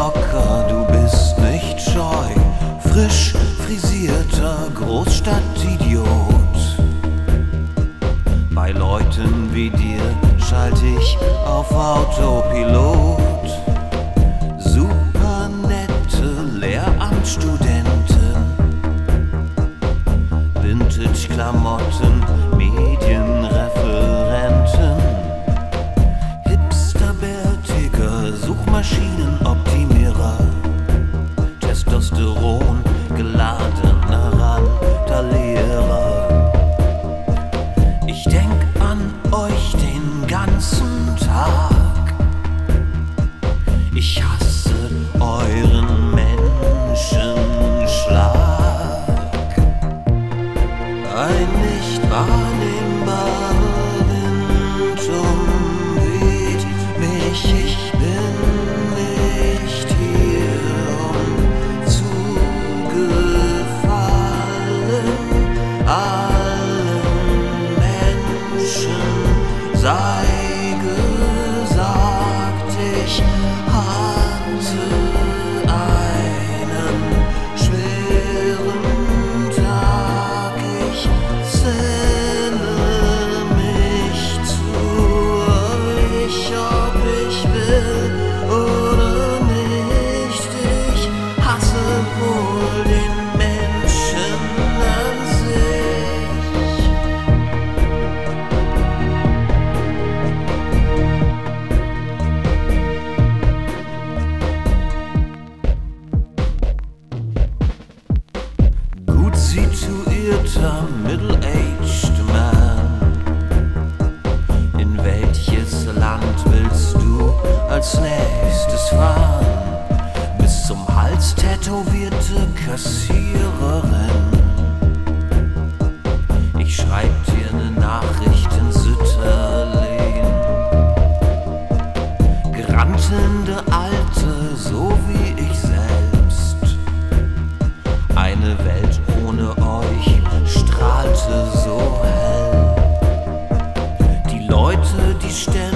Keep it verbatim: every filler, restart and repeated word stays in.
locker, du bist nicht scheu, frisch frisierter Großstadtidiot. Bei Leuten wie dir schalt ich auf Autopilot. Super nette Lehramtsstudenten, Vintage-Klamotten, Medienreferenten, Hipster-Bärtiger, Suchmaschinenoptimierer, Testosteron geladener Randalierer. Ich denk an euch den ganzen Tag. Ich hasse euren Menschenschlag. Ein nicht wahrnehmbarer Wind umweht mich. Ich bin nicht hier, um zu gefallen. Allen Menschen sei gesagt, ich hatte einen schweren Tag. Ich zähle mich zu euch, ob ich will oder nicht. Ich hasse wohl den Menschen an sich. Gut situierter, middle-aged Man, in welches Land willst du als nächstes fahren? Bis zum Hals tätowierte Kassiererin. Ich schreib dir ne Nachricht in Sütterlin. Grantende Alte, so wie ich selbst. Eine Welt ohne euch strahlte so hell. Die Leute, die ständig